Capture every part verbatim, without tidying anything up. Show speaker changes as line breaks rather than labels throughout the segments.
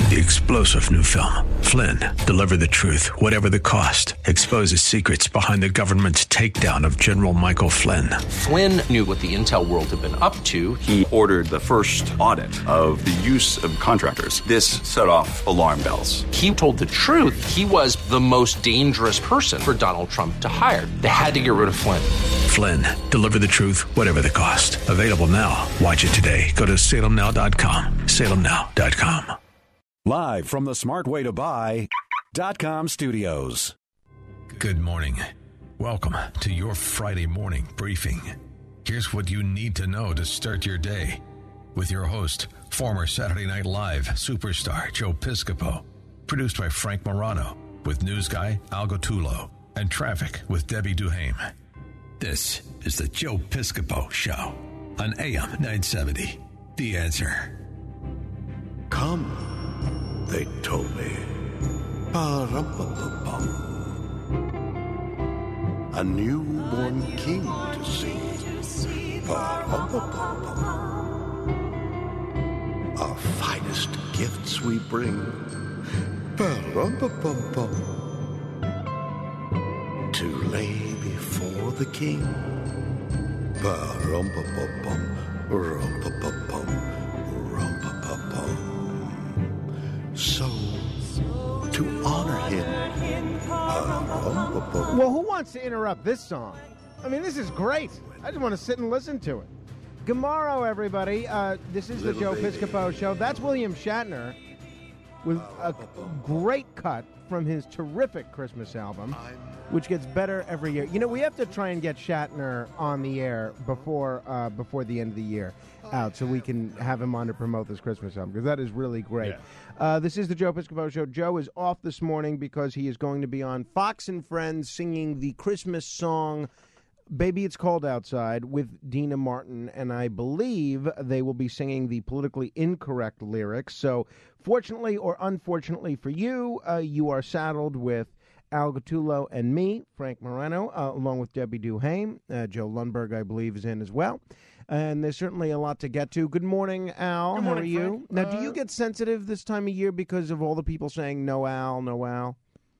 The explosive new film, Flynn, deliver the truth, whatever the cost, exposes secrets behind the government's takedown of General Michael Flynn.
Flynn knew what the intel world had been up to.
He ordered the first audit of the use of contractors. This set off alarm bells.
He told the truth. He was the most dangerous person for Donald Trump to hire. They had to get rid of Flynn.
Flynn, deliver the truth, whatever the cost. Available now. Watch it today. Go to salem now dot com. salem now dot com.
Live from the smart way to buy dot com studios.
Good morning. Welcome to your Friday morning briefing. Here's what you need to know to start your day with your host, former Saturday Night Live superstar Joe Piscopo. Produced by Frank Morano with news guy Al Gattullo and traffic with Debbie Duhame. This is the Joe Piscopo Show on A M nine seventy. The Answer.
Come. They told me. Ba-rum-ba-ba-bum. A newborn king to see. Ba-rum-ba-bum-bum. Our finest gifts we bring. Ba-rum-ba-bum-bum. To lay before the king. Ba-rum-ba-bum-bum. Rum-ba-ba-bum. Rum-ba-ba-bum. So, to honor him. Uh,
well, who wants to interrupt this song? I mean, this is great. I just want to sit and listen to it. Good morrow, everybody. Uh, this is the Joe Piscopo Show. That's William Shatner with a great cut from his terrific Christmas album, which gets better every year. You know, we have to try and get Shatner on the air before uh, before the end of the year out so we can have him on to promote this Christmas album, because that is really great. Yeah. Uh, this is the Joe Piscopo Show. Joe is off this morning because he is going to be on Fox and Friends singing the Christmas song Baby It's Cold Outside with Dina Martin, and I believe they will be singing the politically incorrect lyrics. So fortunately or unfortunately for you, uh, you are saddled with Al Gattullo and me, Frank Morano, uh, along with Debbie Duhame. Uh, Joe Lundberg, I believe, is in as well. And there's certainly a lot to get to. Good morning, Al.
Good morning,
How are you?
Frank.
Now,
uh,
do you get sensitive this time of year because of all the people saying no Al, no Al?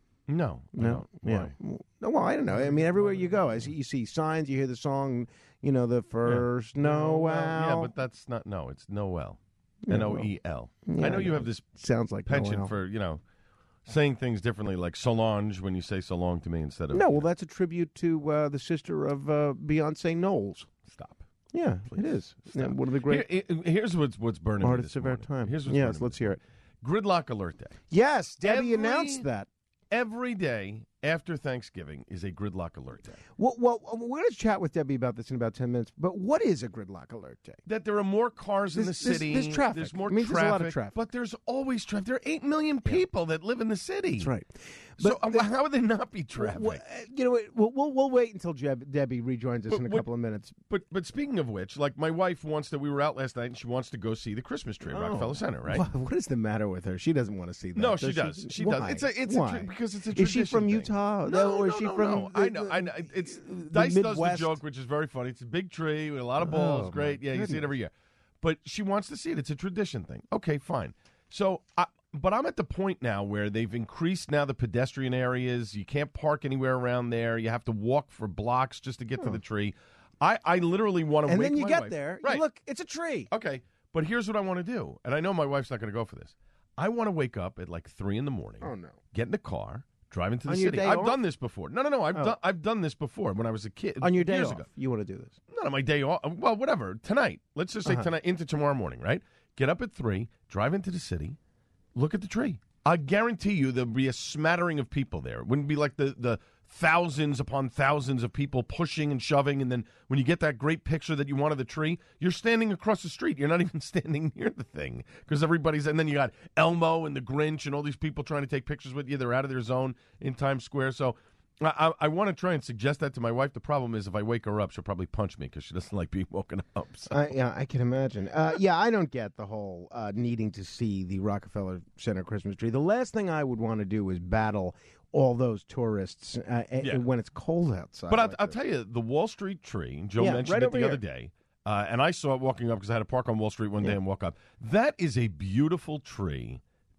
No.
No. Yeah.
Why?
Well, I don't know. I mean, everywhere you go, I see, you see signs, you hear the song, you know, the first
yeah.
Noel.
Yeah, but that's not, no, it's Noel. N O E L.
Yeah,
I know you have this
sounds like
penchant
Noel.
for, you know, saying things differently, like Solange when you say so long to me instead of...
No, well, that's a tribute to uh, the sister of uh, Beyonce Knowles.
Stop.
Yeah,
Please.
it is.
Stop.
Yeah, one of the great
Here, here's what's what's burning me
artists
this
of our
morning.
time.
Here's what's
yes,
burning
let's
me.
hear it.
Gridlock Alert Day.
Yes, Debbie
Every-
announced that.
Every day after Thanksgiving is a Gridlock Alert Day.
Well, well, we're going to chat with Debbie about this in about ten minutes, but what is a Gridlock Alert Day?
That there are more cars in the
There's- there's-
city.
there's traffic.
There's more
It means
traffic,
there's a lot of traffic.
But there's always traffic. There are eight million people that live in the city.
That's right.
So
But
uh, how would there not be traffic?
Well, uh, you know, what, we'll, we'll we'll wait until Jeb, Debbie rejoins us
But
in a
what-
couple of minutes.
But but speaking of which, like my wife wants to. We were out last night, and she wants to go see the Christmas tree at
Oh.
Rockefeller Center, right?
What, what is the matter with her? She doesn't want to see that.
No, she does. She does.
Why?
It's a it's
Why?
a tra- because it's a
Is
tradition
she from
thing.
Utah?
No,
or
no,
is she
no,
from
no.
the-
I know. I know. It's
the
Dice does the
Midwest?
joke, which is very funny. It's a big tree with a lot of balls.
Oh,
Great.
my
Yeah, you see
goodness.
it every year. But she wants to see it. It's a tradition thing. Okay, fine. So, I, but I'm at the point now where they've increased now the pedestrian areas. You can't park anywhere around there. You have to walk for blocks just to get to the tree. I, I literally want to
And
wake
then you
my
get
wife-
there.
Right.
You look, it's a tree.
Okay, but here's what I want to do, and I know my wife's not going to go for this. I want to wake up at like three in the morning.
Oh, no.
Get in the car, drive into the
On your
city.
day
I've
off?
done this before. No, no, no. I've
Oh.
done I've done this before when I was a kid.
On your day
years
off,
ago.
you want to do this.
Not on my day off. Well, whatever. Tonight. Let's just say
Uh-huh.
tonight into tomorrow morning. Right. Get up at three. Drive into the city. Look at the tree. I guarantee you there'll be a smattering of people there. It wouldn't be like the, the thousands upon thousands of people pushing and shoving, and then when you get that great picture that you want of the tree, you're standing across the street. You're not even standing near the thing because everybody's, and then you got Elmo and the Grinch and all these people trying to take pictures with you. They're out of their zone in Times Square. So I, I, I want to try and suggest that to my wife. The problem is if I wake her up, she'll probably punch me because she doesn't like being woken up. So.
Uh, yeah, I can imagine. Uh, yeah, I don't get the whole uh, needing to see the Rockefeller Center Christmas tree. The last thing I would want to do is battle all those tourists uh,
Yeah.
a- when it's cold outside.
But I'll,
like
I'll
this.
tell you, the Wall Street tree, Joe
Yeah,
mentioned
right
it
over
the other
here.
day, uh, and I saw it walking up because I had to park on Wall Street one day
Yeah.
and walk up. That is a beautiful tree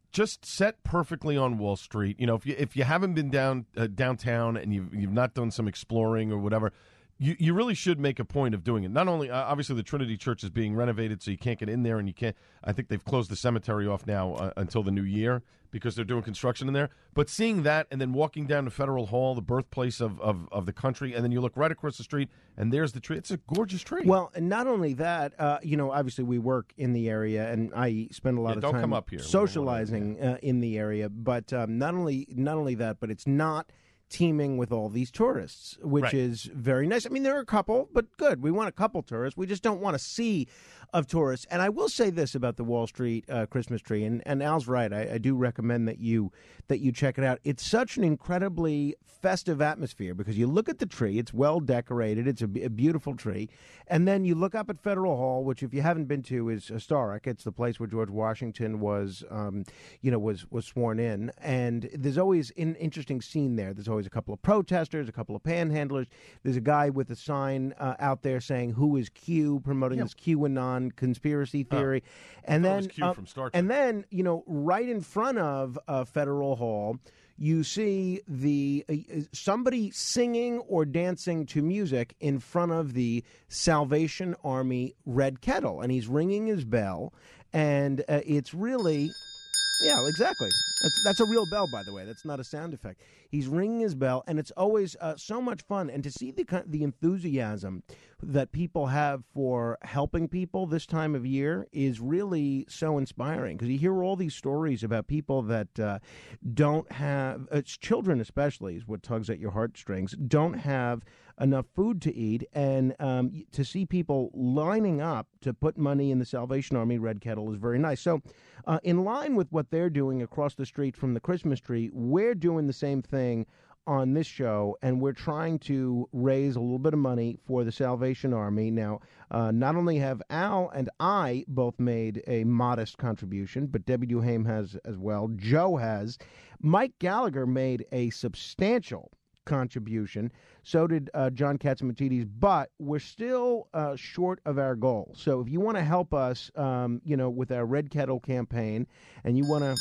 just set perfectly on Wall Street. You know, if you if you haven't been down uh, downtown and you've you've not done some exploring or whatever, you you really should make a point of doing it. Not only uh, obviously the Trinity Church is being renovated, so you can't get in there, and you can't. I think they've closed the cemetery off now uh, until the new year because they're doing construction in there. But seeing that and then walking down to Federal Hall, the birthplace of, of, of the country, and then you look right across the street and there's the tree. It's a gorgeous tree.
Well, and not only that, uh, you know, obviously we work in the area, and I spend a lot
Yeah,
of
don't
time
come up here.
socializing
We don't
uh, in the area. But um, not only not only that, but it's not teeming with all these tourists, which
Right.
is very nice. I mean, there are a couple, but good. We want a couple tourists. We just don't want a sea of tourists. And I will say this about the Wall Street uh, Christmas tree, and, and Al's right. I, I do recommend that you that you check it out. It's such an incredibly festive atmosphere because you look at the tree. It's well decorated. It's a, a beautiful tree. And then you look up at Federal Hall, which if you haven't been to is historic. It's the place where George Washington was, um, you know, was was sworn in. And there's always an interesting scene there. There's always a couple of protesters, a couple of panhandlers. There's a guy with a sign uh, out there saying, "Who is Q?" promoting
Yeah.
this QAnon conspiracy theory. and
thought it
then,
was Q
uh,
from Star Trek.
and then, you know, right in front of uh, Federal Hall, you see the uh, somebody singing or dancing to music in front of the Salvation Army red kettle, and he's ringing his bell, and uh, it's really, yeah, exactly. That's, that's a real bell, by the way. That's not a sound effect. He's ringing his bell, and it's always uh, so much fun. And to see the kind- the enthusiasm that people have for helping people this time of year is really so inspiring because you hear all these stories about people that uh, don't have, it's children especially, is what tugs at your heartstrings, don't have enough food to eat, and um, to see people lining up to put money in the Salvation Army red kettle is very nice. So uh, in line with what they're doing across the street from the Christmas tree, we're doing the same thing on this show, and we're trying to raise a little bit of money for the Salvation Army. Now, uh, not only have Al and I both made a modest contribution, but Debbie Duhame has as well. Joe has. Mike Gallagher made a substantial contribution. So did uh, John Catsimatidis, but we're still uh, short of our goal. So if you want to help us, um, you know, with our Red Kettle campaign, and you want to,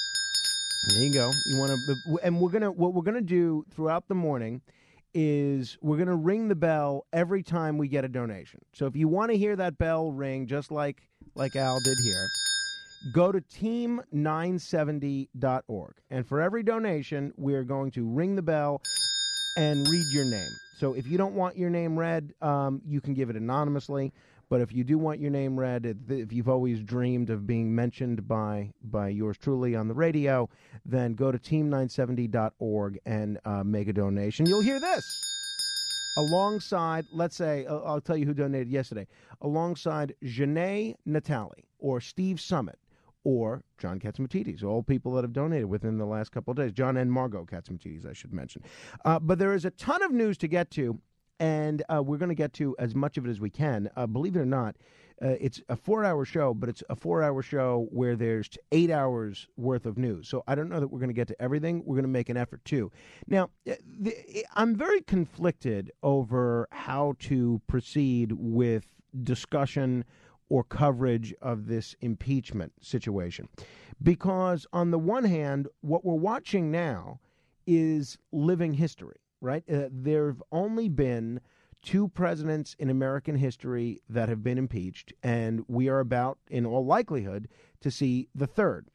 there you go. You want to, and we're gonna, what we're gonna do throughout the morning is we're gonna ring the bell every time we get a donation. So if you want to hear that bell ring, just like like Al did here, go to team nine seventy dot org, and for every donation, we're going to ring the bell and read your name. So if you don't want your name read, um, you can give it anonymously. But if you do want your name read, if you've always dreamed of being mentioned by by yours truly on the radio, then go to team nine seventy dot org and uh, make a donation. You'll hear this. Alongside, let's say, uh, I'll tell you who donated yesterday, alongside Janae Natali or Steve Summit or John Catsimatidis, all people that have donated within the last couple of days. John and Margot Catsimatidis, I should mention. Uh, but there is a ton of news to get to, and uh, we're going to get to as much of it as we can. Uh, believe it or not, uh, it's a four-hour show, but it's a four-hour show where there's eight hours worth of news. So I don't know that we're going to get to everything. We're going to make an effort, too. Now, the, I'm very conflicted over how to proceed with discussion or coverage of this impeachment situation. Because on the one hand, what we're watching now is living history, right? Uh, there have only been two presidents in American history that have been impeached, and we are about, in all likelihood, to see the third.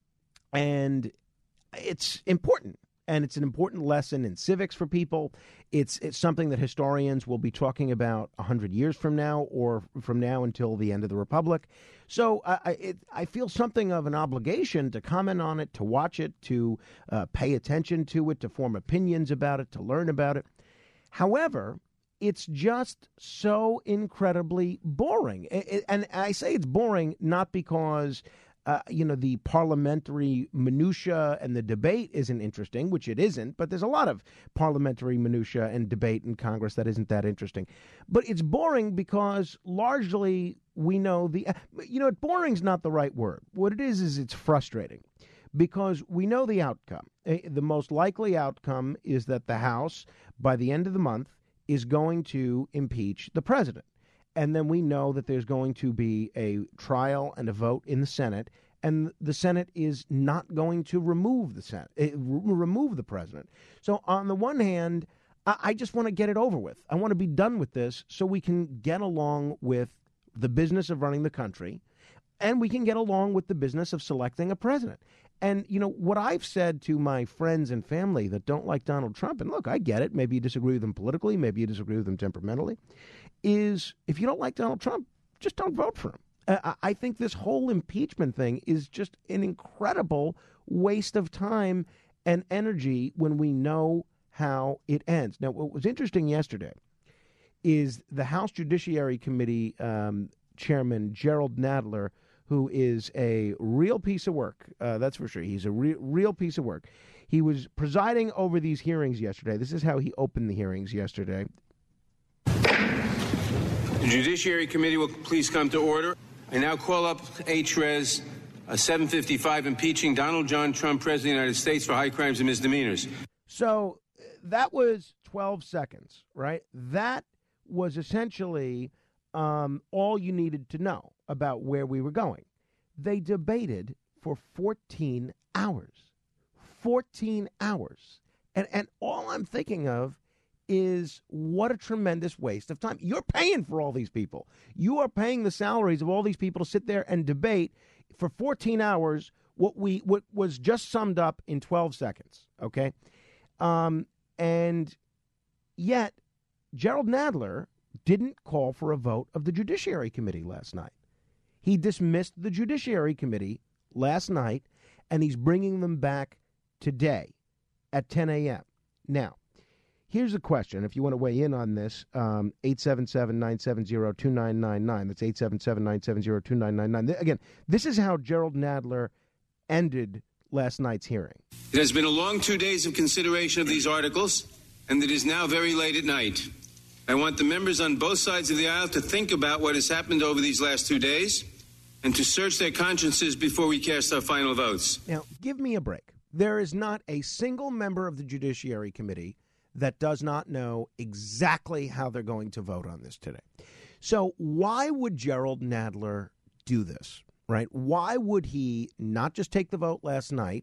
And it's important. And it's an important lesson in civics for people. It's it's something that historians will be talking about one hundred years from now or from now until the end of the Republic. So uh, I, it, I feel something of an obligation to comment on it, to watch it, to uh, pay attention to it, to form opinions about it, to learn about it. However, it's just so incredibly boring. It, it, and I say it's boring not because Uh, you know, the parliamentary minutia and the debate isn't interesting, which it isn't, but there's a lot of parliamentary minutia and debate in Congress that isn't that interesting. But it's boring because largely we know the, you know, boring's not the right word. What it is is it's frustrating because we know the outcome. The most likely outcome is that the House, by the end of the month, is going to impeach the president. And then we know that there's going to be a trial and a vote in the Senate, and the Senate is not going to remove the Senate, uh, remove the president. So on the one hand, I, I just want to get it over with. I want to be done with this so we can get along with the business of running the country, and we can get along with the business of selecting a president. And, you know, what I've said to my friends and family that don't like Donald Trump, and look, I get it, maybe you disagree with him politically, maybe you disagree with him temperamentally, is if you don't like Donald Trump, just don't vote for him. Uh, I think this whole impeachment thing is just an incredible waste of time and energy when we know how it ends. Now, what was interesting yesterday is the House Judiciary Committee um, Chairman Gerald Nadler, who is a real piece of work. Uh, that's for sure. He's a re- real piece of work. He was presiding over these hearings yesterday. This is how he opened the hearings yesterday.
The Judiciary Committee will please come to order. I now call up H Res uh, seven fifty-five, impeaching Donald John Trump, President of the United States, for high crimes and misdemeanors.
So that was twelve seconds, right? That was essentially um, all you needed to know about where we were going. They debated for fourteen hours. fourteen hours. And, and all I'm thinking of is what a tremendous waste of time. You're paying for all these people. You are paying the salaries of all these people to sit there and debate for fourteen hours what we what was just summed up in twelve seconds, okay? Um, and yet, Gerald Nadler didn't call for a vote of the Judiciary Committee last night. He dismissed the Judiciary Committee last night, and he's bringing them back today at ten a.m. Now, here's a question. If you want to weigh in on this, um, eight seven seven, nine seven zero, two nine nine nine. That's eight seven seven, nine seven zero, two nine nine nine. Again, this is how Gerald Nadler ended last night's hearing.
It has been a long two days of consideration of these articles, and it is now very late at night. I want the members on both sides of the aisle to think about what has happened over these last two days and to search their consciences before we cast our final votes.
Now, give me a break. There is not a single member of the Judiciary Committee that does not know exactly how they're going to vote on this today. So why would Gerald Nadler do this, right? Why would he not just take the vote last night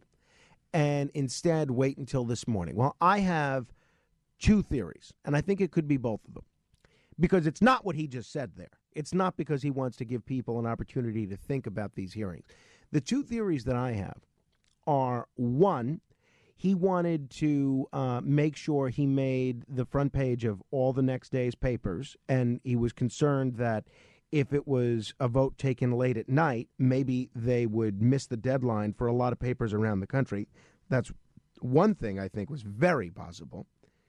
and instead wait until this morning? Well, I have two theories, and I think it could be both of them, because it's not what he just said there. It's not because he wants to give people an opportunity to think about these hearings. The two theories that I have are, one, he wanted to uh, make sure he made the front page of all the next day's papers, and he was concerned that if it was a vote taken late at night, maybe they would miss the deadline for a lot of papers around the country. That's one thing I think was very possible.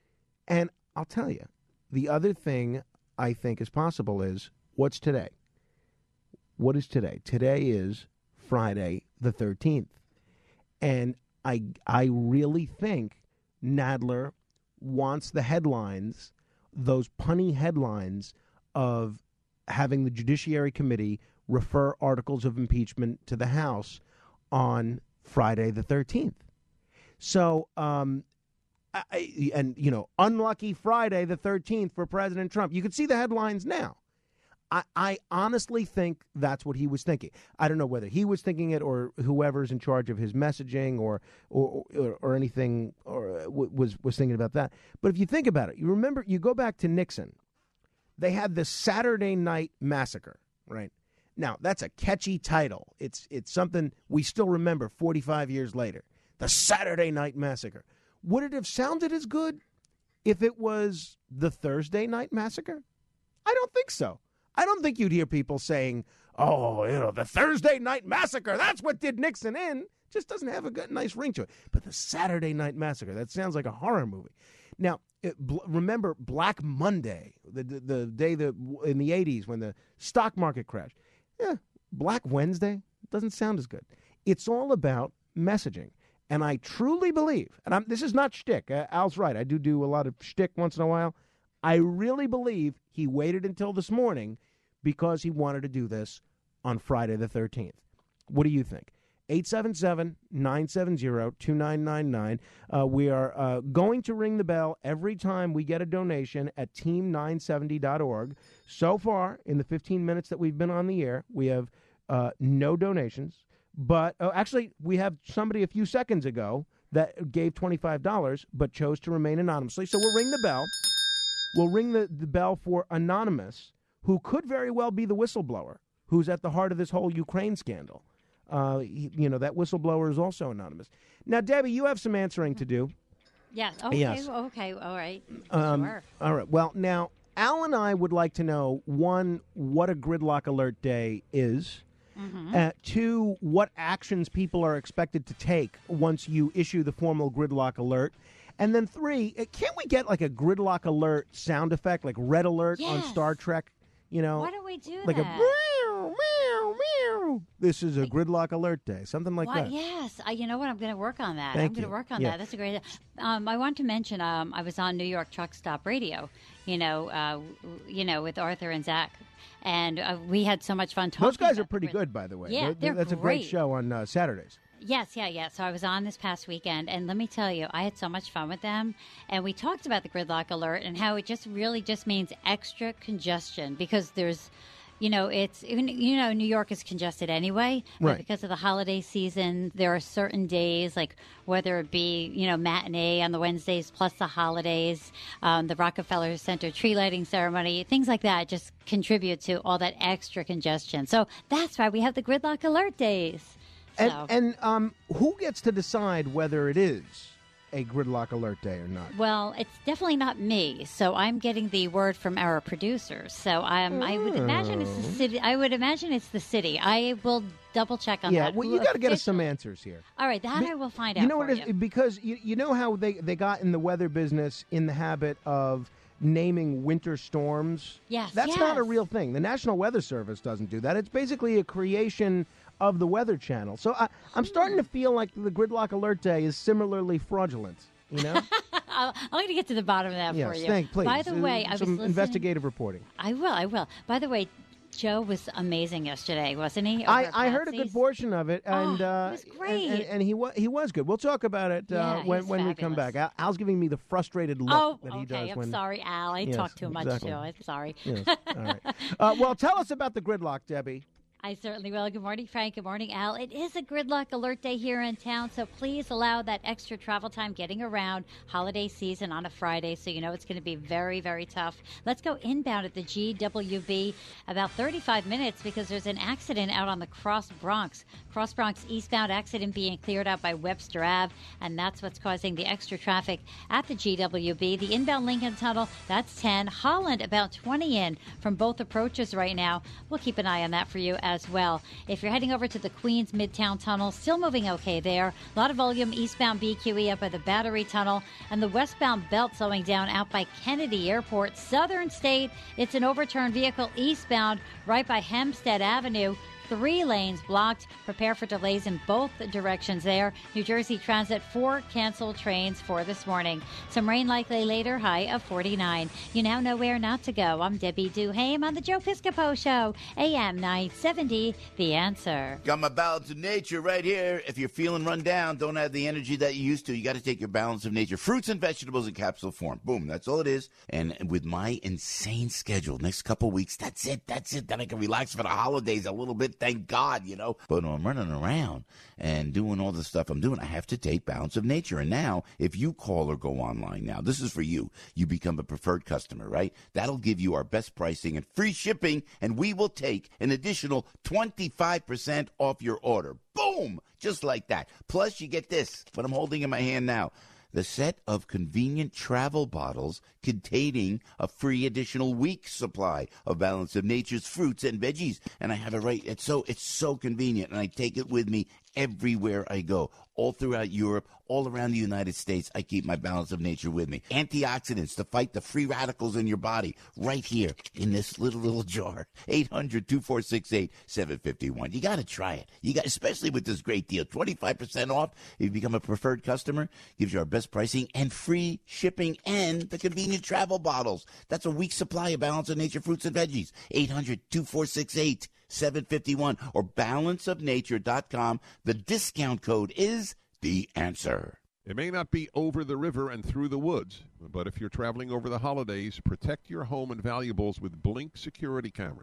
And I'll tell you, the other thing I think is possible is, what's today? What is today? Today is Friday the thirteenth. And I I really think Nadler wants the headlines, those punny headlines of having the Judiciary Committee refer articles of impeachment to the House on Friday the thirteenth. So, um, I, and, you know, unlucky Friday the thirteenth for President Trump. You can see the headlines now. I, I honestly think that's what he was thinking. I don't know whether he was thinking it or whoever's in charge of his messaging or or, or, or anything or was, was thinking about that. But if you think about it, you remember, you go back to Nixon. They had the Saturday Night Massacre, right? Now, that's a catchy title. It's it's something we still remember forty-five years later. The Saturday Night Massacre. Would it have sounded as good if it was the Thursday Night Massacre? I don't think so. I don't think you'd hear people saying, oh, you know, the Thursday Night Massacre, that's what did Nixon in. Just doesn't have a good, nice ring to it. But the Saturday Night Massacre, that sounds like a horror movie. Now, it, bl- remember Black Monday, the, the the day that in the eighties when the stock market crashed. Yeah, Black Wednesday doesn't sound as good. It's all about messaging. And I truly believe, and I'm, this is not shtick. Uh, Al's right. I do do a lot of shtick once in a while. I really believe he waited until this morning because he wanted to do this on Friday the thirteenth. What do you think? eight seven seven, nine seven zero, two nine nine nine. Uh, we are uh, going to ring the bell every time we get a donation at team nine seventy dot org. So far, in the fifteen minutes that we've been on the air, we have uh, no donations. But oh, actually, we have somebody a few seconds ago that gave twenty-five dollars but chose to remain anonymously. So we'll ring the bell. We'll ring the, the bell for Anonymous, who could very well be the whistleblower, who's at the heart of this whole Ukraine scandal. Uh, he, you know, that whistleblower is also anonymous. Now, Debbie, you have some answering to do.
Yeah. Okay.
Yes.
Okay. All right.
Um,
sure.
All right. Well, now, Al and I would like to know, one, what a gridlock alert day is.
Mm-hmm.
Uh, two, what actions people are expected to take once you issue the formal gridlock alert. And then three, uh, can't we get like a gridlock alert sound effect, like red alert
yes.
on Star Trek? You know,
why don't we do
like
that?
a meow, meow, meow. This is a gridlock alert day, something like
Why,
that.
Yes, I, you know what? I'm going to work on that.
Thank
I'm going
you.
to work on
Yeah.
that. That's a great. Um, I want to mention um, I was on New York Truck Stop Radio. You know, uh, you know, with Arthur and Zach, and uh, we had so much fun talking.
Those guys
about
are pretty
grid-
good, by the way.
Yeah,
They're-
they're
that's a great
great.
show on uh, Saturdays.
Yes, yeah, yeah. So I was on this past weekend, and let me tell you, I had so much fun with them. And we talked about the gridlock alert and how it just really just means extra congestion because there's, you know, it's, you know, New York is congested anyway. But
Right.
because of the holiday season, there are certain days, like whether it be, you know, matinee on the Wednesdays plus the holidays, um, the Rockefeller Center tree lighting ceremony, things like that just contribute to all that extra congestion. So that's why we have the gridlock alert days.
And,
So-
and um, who gets to decide whether it is a gridlock alert day or not?
Well, it's definitely not me. So I'm getting the word from our producers. So um, I would imagine it's the city. I would imagine it's the city. I will double check on
Yeah,
that.
well,
Who
you got to get us some
officially-
answers here.
All right, that
Be-
I will find out.
You know
for
what it is? Because you, you know how they, they got in the weather business in the habit of naming winter storms?
Yes,
That's not a
yes.
real thing. The National Weather Service doesn't do that. It's basically a creation of the Weather Channel. So I, I'm starting to feel like the gridlock alert day is similarly fraudulent. You know?
I'll, I'm going to get to the bottom of that
yes,
for you.
thank, please.
By the
Uh,
way, I was
some
listening.
investigative reporting.
I will. I will. By the way, Joe was amazing yesterday, wasn't he? over
I,
at
I heard a good
Patsy's?
portion of it, and
Oh, it
uh,
was
and-
great.
And, and he was he was good. We'll talk about it uh,
Yeah, he
when
was
when we come
fabulous.
back. Al, Al's giving me the frustrated look
Oh,
that he
okay.
does
I'm
when.
sorry, Al. I
Yes,
talk too much,
exactly.
Joe. I'm sorry.
Yes. All right. Uh, well, tell us about the gridlock, Debbie.
I certainly will. Good morning, Frank. Good morning, Al. It is a gridlock alert day here in town, so please allow that extra travel time getting around holiday season on a Friday, so you know it's going to be very, very tough. Let's go inbound at the G W B about thirty-five minutes because there's an accident out on the Cross Bronx. Cross Bronx eastbound accident being cleared out by Webster Ave, and that's what's causing the extra traffic at the G W B. The inbound Lincoln Tunnel, that's ten. Holland, about twenty in from both approaches right now. We'll keep an eye on that for you as well. If you're heading over to the Queens Midtown Tunnel, still moving okay there. A lot of volume eastbound B Q E up by the Battery Tunnel, and the westbound belt slowing down out by Kennedy Airport. Southern State, it's an overturned vehicle eastbound right by Hempstead Avenue. Three lanes blocked. Prepare for delays in both directions there. New Jersey Transit, four canceled trains for this morning. Some rain likely later, high of forty-nine. You now know where not to go. I'm Debbie Duhame on the Joe Piscopo Show, A M nine seventy, The Answer.
Got my balance of nature right here. If you're feeling run down, don't have the energy that you used to, you got to take your balance of nature. Fruits and vegetables in capsule form. Boom, that's all it is. And with my insane schedule, next couple weeks, that's it, that's it. Then I can relax for the holidays a little bit. Thank God, you know. But when I'm running around and doing all the stuff I'm doing, I have to take balance of nature. And now, if you call or go online now, this is for you. You become a preferred customer, right? That'll give you our best pricing and free shipping, and we will take an additional twenty-five percent off your order. Boom! Just like that. Plus, you get this, what I'm holding in my hand now. The set of convenient travel bottles containing a free additional week's supply of Balance of Nature's fruits and veggies. And I have it right. It's so, it's so convenient. And I take it with me everywhere I go. All throughout Europe, all around the United States, I keep my Balance of Nature with me. Antioxidants to fight the free radicals in your body right here in this little, little jar. eight hundred, two four six, eight, seven five one. You got to try it. You got, especially with this great deal. twenty-five percent off if you become a preferred customer. Gives you our best pricing and free shipping and the convenient travel bottles. That's a week's supply of Balance of Nature fruits and veggies. eight hundred, two four six, eight, seven five one or balance of nature dot com. The discount code is The Answer.
It may not be over the river and through the woods, but if you're traveling over the holidays, protect your home and valuables with Blink security cameras.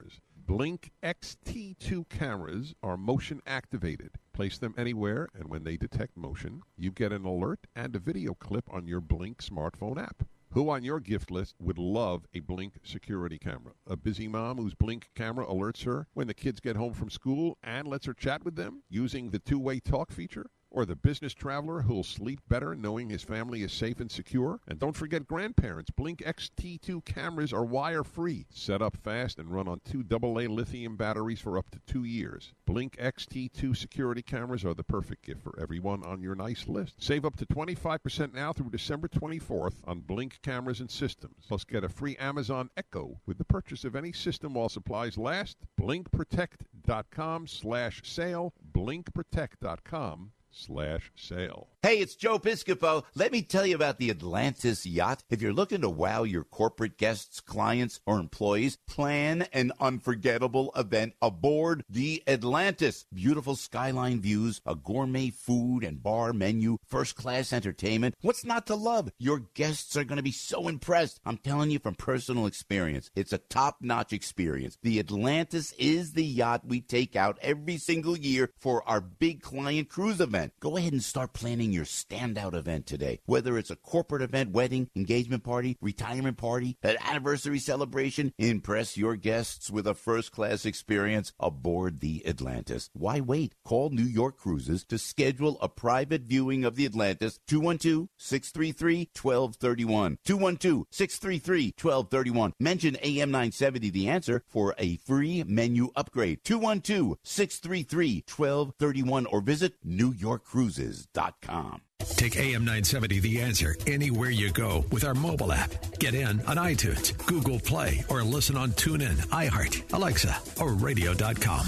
Blink X T two cameras are motion activated. Place them anywhere, and when they detect motion, you get an alert and a video clip on your Blink smartphone app. Who on your gift list would love a Blink security camera? A busy mom whose Blink camera alerts her when the kids get home from school and lets her chat with them using the two-way talk feature? Or the business traveler who'll sleep better knowing his family is safe and secure? And don't forget grandparents. Blink X T two cameras are wire-free. Set up fast and run on two double A lithium batteries for up to two years. Blink X T two security cameras are the perfect gift for everyone on your nice list. Save up to twenty-five percent now through December twenty-fourth on Blink cameras and systems. Plus get a free Amazon Echo with the purchase of any system while supplies last. blinkprotect.com slash sale. blinkprotect.com slash sale.
Hey, it's Joe Piscopo. Let me tell you about the Atlantis yacht. If you're looking to wow your corporate guests, clients, or employees, plan an unforgettable event aboard the Atlantis. Beautiful skyline views, a gourmet food and bar menu, first-class entertainment. What's not to love? Your guests are going to be so impressed. I'm telling you from personal experience. It's a top-notch experience. The Atlantis is the yacht we take out every single year for our big client cruise event. Go ahead and start planning your standout event today. Whether it's a corporate event, wedding, engagement party, retirement party, an anniversary celebration, impress your guests with a first-class experience aboard the Atlantis. Why wait? Call New York Cruises to schedule a private viewing of the Atlantis. two one two, six three three, one two three one. two one two, six three three, one two three one. Mention A M nine seventy The Answer for a free menu upgrade. two one two, six three three, one two three one or visit New York Cruises dot com.
Take A M nine seventy The Answer anywhere you go with our mobile app. Get in on iTunes, Google Play, or listen on TuneIn, iHeart, Alexa, or radio dot com.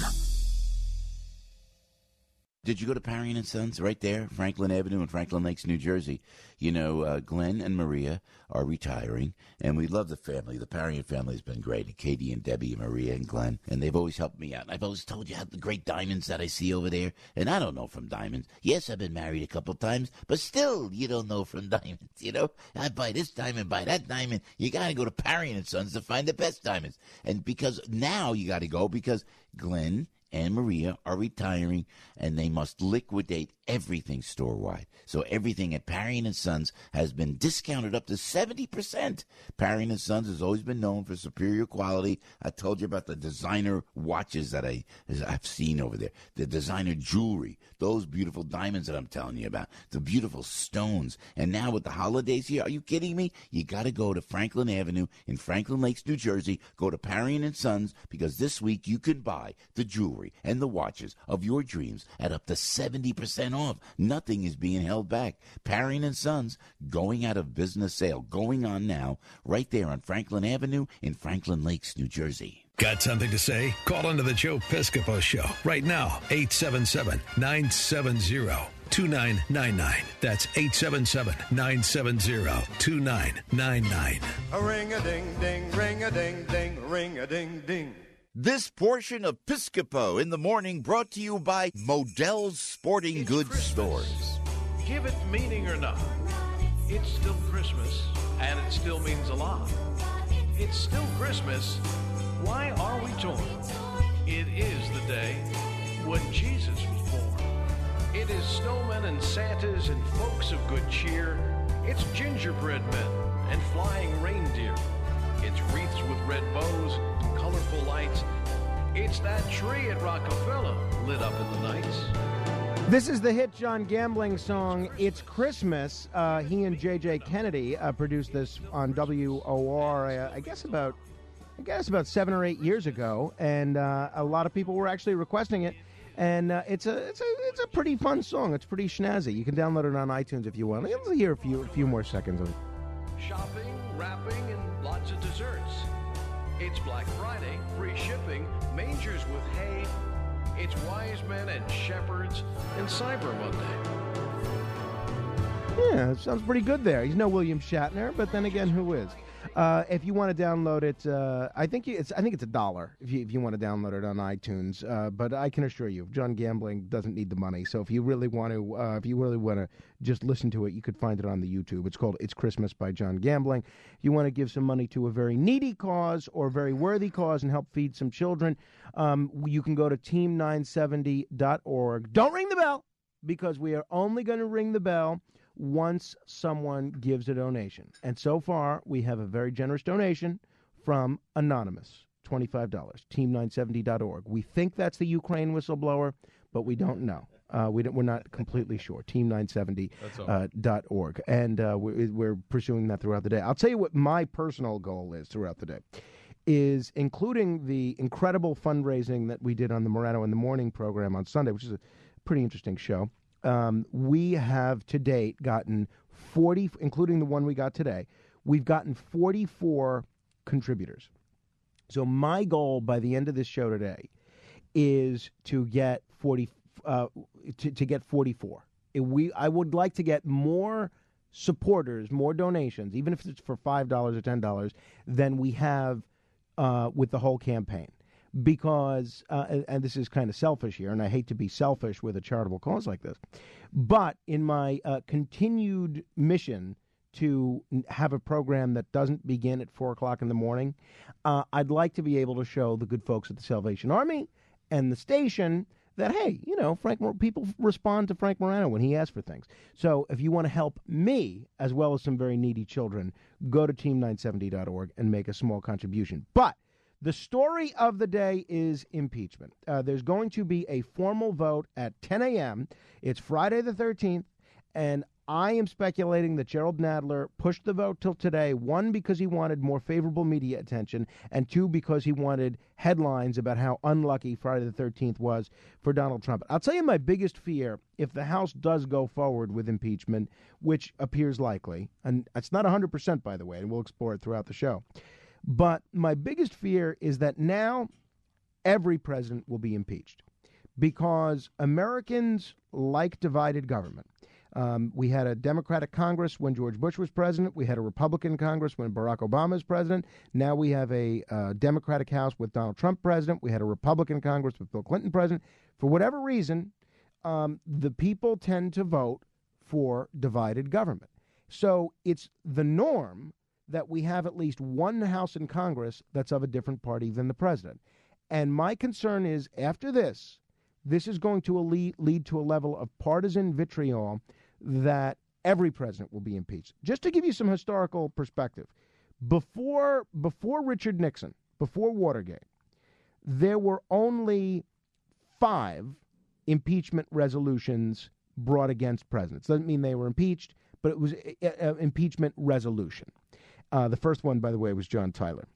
Did you go to Parian and Sons right there, Franklin Avenue in Franklin Lakes, New Jersey? You know, uh, Glenn and Maria are retiring, and we love the family. The Parian family has been great. And Katie and Debbie and Maria and Glenn, and they've always helped me out. And I've always told you how the great diamonds that I see over there. And I don't know from diamonds. Yes, I've been married a couple times, but still, you don't know from diamonds. You know, I buy this diamond, buy that diamond. You got to go to Parian and Sons to find the best diamonds. And because now you got to go because Glenn and Maria are retiring, and they must liquidate everything store-wide. So everything at Parian and Sons has been discounted up to seventy percent. Parian and Sons has always been known for superior quality. I told you about the designer watches that I, I've seen over there, the designer jewelry, those beautiful diamonds that I'm telling you about, the beautiful stones. And now with the holidays here, are you kidding me? You got to go to Franklin Avenue in Franklin Lakes, New Jersey. Go to Parian and Sons because this week you can buy the jewelry and the watches of your dreams at up to seventy percent off. Nothing is being held back. Parian and Sons, going out of business sale, going on now, right there on Franklin Avenue in Franklin Lakes, New Jersey.
Got something to say? Call into the Joe Piscopo Show right now, eight seven seven, nine seven zero, two nine nine nine. That's eight seven seven, nine seven zero, two nine nine nine.
A ring-a-ding-ding, ring-a-ding-ding, ring-a-ding-ding.
This portion of Piscopo in the Morning brought to you by Modell's Sporting
It's
Goods
Christmas.
Stores.
Give it meaning or not, it's still Christmas, and it still means a lot. It's still Christmas. Why are we torn? It is the day when Jesus was born. It is snowmen and Santas and folks of good cheer. It's gingerbread men and flying reindeer. It's wreaths with red bows and colorful lights. It's that tree at Rockefeller lit up in the nights.
This is the hit John Gambling song, It's Christmas. Uh, he and J J Kennedy uh, produced this on W O R, uh, I guess about I guess about seven or eight years ago, and uh, a lot of people were actually requesting it. And uh, it's a it's a it's a pretty fun song. It's pretty snazzy. You can download it on iTunes if you want. Let's hear a few a few more seconds of it.
Shopping, wrapping, and lots of desserts. It's Black Friday, free shipping, mangers with hay. It's wise men and shepherds, and Cyber Monday.
Yeah, it sounds pretty good there. He's no William Shatner, but then again, who is? Uh, if you want to download it, uh, I think you, it's I think it's a dollar if you if you want to download it on iTunes. Uh, but I can assure you, John Gambling doesn't need the money. So if you really want to, uh, if you really want to just listen to it, you could find it on the YouTube. It's called "It's Christmas" by John Gambling. If you want to give some money to a very needy cause or a very worthy cause and help feed some children, um, you can go to team nine seventy dot org. Don't ring the bell, because we are only going to ring the bell once someone gives a donation. And so far, we have a very generous donation from Anonymous, twenty-five dollars, team nine seventy dot org. We think that's the Ukraine whistleblower, but we don't know. Uh, we don't, we're not completely sure. team nine seventy dot org. Uh, and uh, we're, we're pursuing that throughout the day. I'll tell you what my personal goal is throughout the day, is including the incredible fundraising that we did on the Morano in the Morning program on Sunday, which is a pretty interesting show. Um, we have to date gotten forty, including the one we got today, we've gotten forty-four contributors. So my goal by the end of this show today is to get forty, uh, to, to get forty-four. It, we, I would like to get more supporters, more donations, even if it's for five dollars or ten dollars, than we have uh, with the whole campaign. Because, uh, and, and this is kind of selfish here, and I hate to be selfish with a charitable cause like this, but in my uh, continued mission to have a program that doesn't begin at four o'clock in the morning, uh, I'd like to be able to show the good folks at the Salvation Army and the station that, hey, you know, Frank, people respond to Frank Morano when he asks for things. So if you want to help me, as well as some very needy children, go to team nine seventy dot org and make a small contribution. But the story of the day is impeachment. Uh, there's going to be a formal vote at ten a.m. It's Friday the thirteenth, and I am speculating that Gerald Nadler pushed the vote till today, one, because he wanted more favorable media attention, and two, because he wanted headlines about how unlucky Friday the thirteenth was for Donald Trump. I'll tell you my biggest fear, if the House does go forward with impeachment, which appears likely, and it's not one hundred percent, by the way, and we'll explore it throughout the show. But my biggest fear is that now every president will be impeached, because Americans like divided government. Um, we had a Democratic Congress when George Bush was president. We had a Republican Congress when Barack Obama was president. Now we have a uh, Democratic House with Donald Trump president. We had a Republican Congress with Bill Clinton president. For whatever reason, um, the people tend to vote for divided government. So it's the norm that we have at least one House in Congress that's of a different party than the president. And my concern is, after this, this is going to lead, lead to a level of partisan vitriol that every president will be impeached. Just to give you some historical perspective, before before Richard Nixon, before Watergate, there were only five impeachment resolutions brought against presidents. Doesn't mean they were impeached, but it was an impeachment resolution. Uh, the first one, by the way, was John Tyler.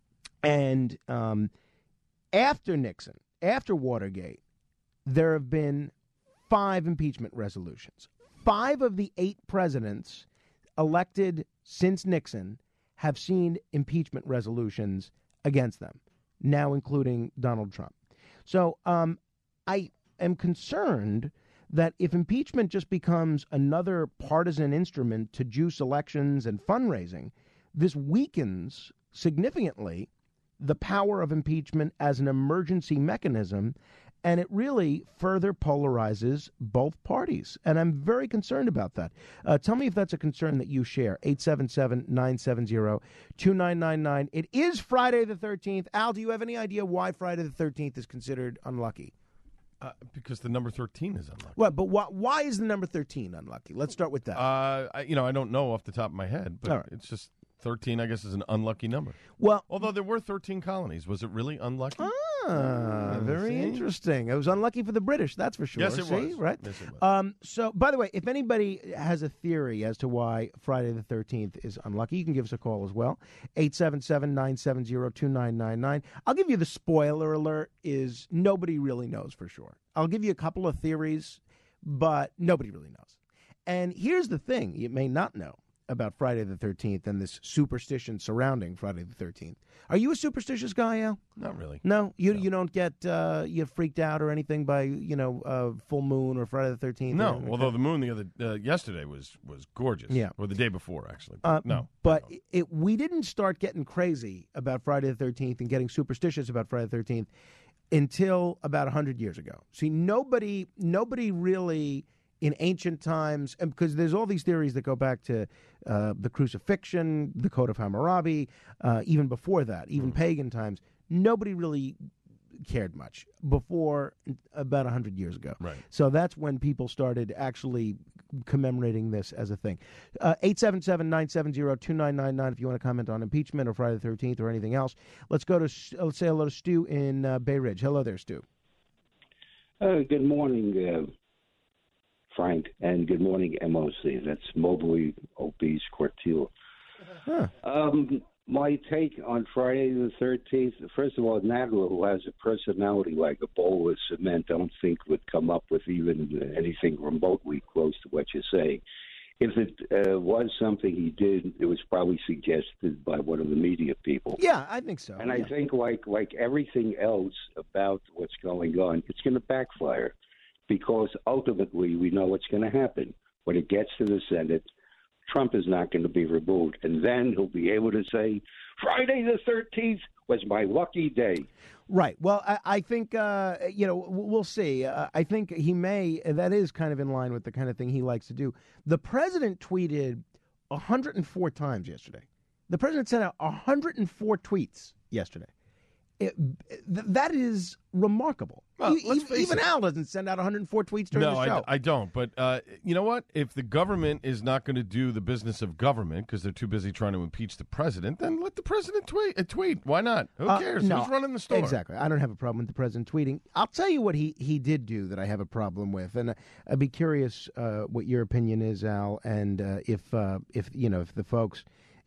And um, after Nixon, after Watergate, there have been five impeachment resolutions. Five of the eight presidents elected since Nixon have seen impeachment resolutions against them, now including Donald Trump. So um, I am concerned that if impeachment just becomes another partisan instrument to juice elections and fundraising, this weakens significantly the power of impeachment as an emergency mechanism, and it really further polarizes both parties. And I'm very concerned about that. Uh, tell me if that's a concern that you share. eight seven seven, nine seven zero, two nine nine nine. It is Friday the thirteenth. Al, do you have any idea why Friday the thirteenth is considered unlucky?
Uh, because the number thirteen is unlucky.
Well, but why, why is the number thirteen unlucky? Let's start with that.
Uh, I, you know, I don't know off the top of my head, but
All right.
It's just thirteen, I guess, is an unlucky number.
Well,
although there were thirteen colonies, was it really unlucky?
Ah, very
see?
interesting. It was unlucky for the British, that's for sure.
Yes, it
See,
was.
Right?
Yes, it was.
Um, so, by the way, if anybody has a theory as to why Friday the thirteenth is unlucky, you can give us a call as well. eight seven seven, nine seven zero, two nine nine nine. I'll give you the spoiler alert is nobody really knows for sure. I'll give you a couple of theories, but nobody really knows. And here's the thing you may not know. about Friday the thirteenth and this superstition surrounding Friday the thirteenth. Are you a superstitious guy, Al?
Not really.
No, you no. you don't get uh, you get freaked out or anything by you know uh, full moon or Friday the thirteenth.
No, although the moon the other uh, yesterday was was gorgeous.
Yeah,
or the day before actually. But
uh,
no,
but
no.
It, we didn't start getting crazy about Friday the thirteenth and getting superstitious about Friday the thirteenth until about a hundred years ago. See, nobody nobody really. In ancient times, and because there's all these theories that go back to uh, the crucifixion, the Code of Hammurabi, uh, even before that, even mm. pagan times, nobody really cared much before about one hundred years ago.
Right.
So that's when people started actually commemorating this as a thing. Uh, eight seven seven, nine seven zero, two nine nine nine if you want to comment on impeachment or Friday the thirteenth or anything else. Let's go to, let's say hello to Stu in uh, Bay Ridge. Hello there, Stu.
Uh, good morning, uh Frank, and good morning, M O C. That's Mobley Obese Cortile.
Huh.
Um, my take on Friday the thirteenth, first of all, Nadler, who has a personality like a bowl of cement, I don't think would come up with even anything remotely close to what you're saying. If it uh, was something he did, it was probably suggested by one of the media people.
Yeah, I think so.
And
yeah.
I think like like everything else about what's going on, it's going to backfire. Because ultimately we know what's going to happen. When it gets to the Senate, Trump is not going to be removed. And then he'll be able to say, Friday the thirteenth was my lucky day.
Right. Well, I, I think, uh, you know, we'll see. Uh, I think he may, that is kind of in line with the kind of thing he likes to do. The president tweeted one hundred four times yesterday. The president sent out one hundred four tweets yesterday. It, th- that is remarkable.
Well,
e-
let's face
even
it.
Al doesn't send out one hundred four tweets during
no,
the show.
I, I don't. But uh, you know what? If the government is not going to do the business of government because they're too busy trying to impeach the president, then let the president tweet. Uh, tweet. Why not? Who
Uh,
cares?
no,
Who's running the store?
Exactly. I don't have a problem with the president tweeting. I'll tell you what he, he did do that I have a problem with, and uh, I'd be curious uh, what your opinion is, Al, and uh, if uh, if you know if the folks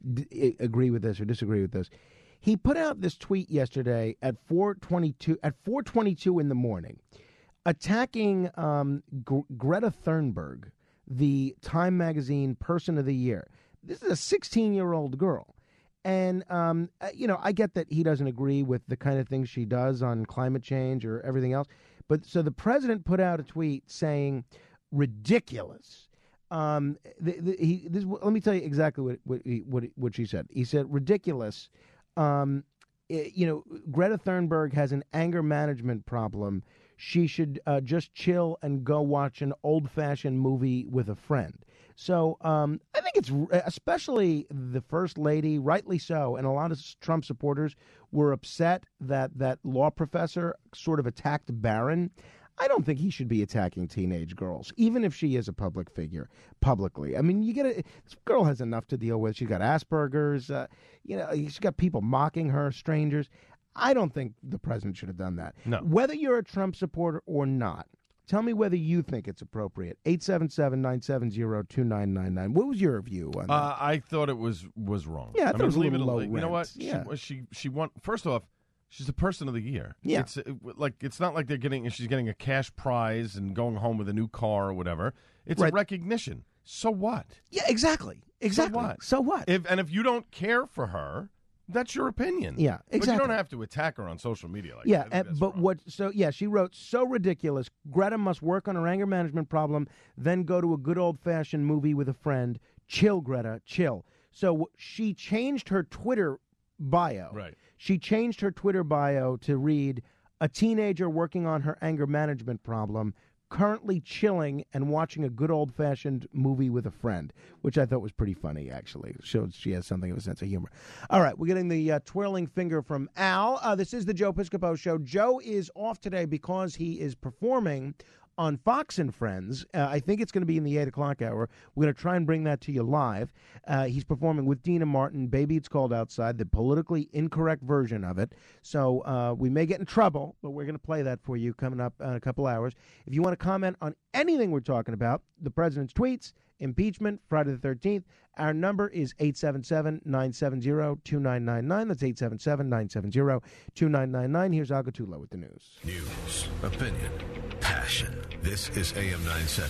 d- agree with this or disagree with this. He put out this tweet yesterday at four twenty-two at four twenty-two in the morning, attacking um, G- Greta Thunberg, the Time Magazine Person of the Year. This is a sixteen-year-old girl. And, um, you know, I get that he doesn't agree with the kind of things she does on climate change or everything else. But so the president put out a tweet saying, ridiculous. Um, the, the, he, this, let me tell you exactly what, what, he, what, what she said. He said, ridiculous. Um, it, you know, Greta Thunberg has an anger management problem. She should uh, just chill and go watch an old-fashioned movie with a friend. So um, I think it's especially the First Lady, rightly so, and a lot of Trump supporters were upset that that law professor sort of attacked Barron. I don't think he should be attacking teenage girls, even if she is a public figure, publicly. I mean, you get a, this girl has enough to deal with. She's got Asperger's. Uh, you know, she's got people mocking her, strangers. I don't think the president should have done that.
No.
Whether you're a Trump supporter or not, tell me whether you think it's appropriate. eight seven seven, nine seven zero, two nine nine nine. What was your view on that?
Uh, I thought it was was wrong.
Yeah, I thought
mean,
it was a
leave
little
it
low
You know
rent.
what?
Yeah.
She, she she won. First off, she's the person of the year.
Yeah.
It's uh, like it's not like they're getting she's getting a cash prize and going home with a new car or whatever. It's
Right.
a recognition. So what?
Yeah, exactly. Exactly.
So what?
So what?
If and if you don't care for her, that's your opinion.
Yeah,
But
exactly.
you don't have to attack her on social media like
Yeah,
that. I think
and,
that's
but
wrong.
what? So yeah, she wrote, so ridiculous. Greta must work on her anger management problem, then go to a good old fashioned movie with a friend. Chill, Greta, chill. So she changed her Twitter bio.
Right.
She changed her Twitter bio to read, a teenager working on her anger management problem, currently chilling and watching a good old fashioned movie with a friend, which I thought was pretty funny, actually. Shows she has something of a sense of humor. All right, we're getting the uh, twirling finger from Al. Uh, this is the Joe Piscopo Show. Joe is off today because he is performing on Fox and Friends. Uh, I think it's going to be in the eight o'clock hour. We're going to try and bring that to you live. Uh, he's performing with Dina Martin, Baby It's Cold Outside, the politically incorrect version of it. So uh, we may get in trouble, but we're going to play that for you coming up in a couple hours. If you want to comment on anything we're talking about, the president's tweets, impeachment, Friday the thirteenth, our number is eight seven seven, nine seven zero, two nine nine nine. That's eight seven seven, nine seven zero, two nine nine nine. Here's Al Gattullo with the news.
News, opinion, passion. This is A M nine seventy.